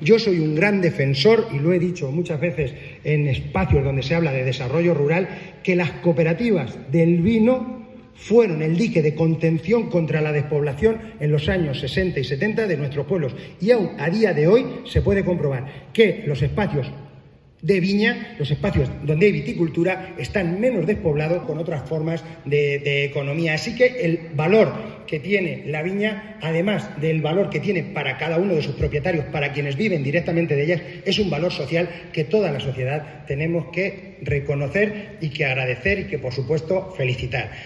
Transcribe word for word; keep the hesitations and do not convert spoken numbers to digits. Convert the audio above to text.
Yo soy un gran defensor, y lo he dicho muchas veces en espacios donde se habla de desarrollo rural, que las cooperativas del vino fueron el dique de contención contra la despoblación en los años sesenta y setenta de nuestros pueblos. Y aún a día de hoy se puede comprobar que los espacios de viña, los espacios donde hay viticultura, están menos despoblados con otras formas de, de economía. Así que el valor que tiene la viña, además del valor que tiene para cada uno de sus propietarios, para quienes viven directamente de ellas, es un valor social que toda la sociedad tenemos que reconocer y que agradecer y que, por supuesto, felicitar.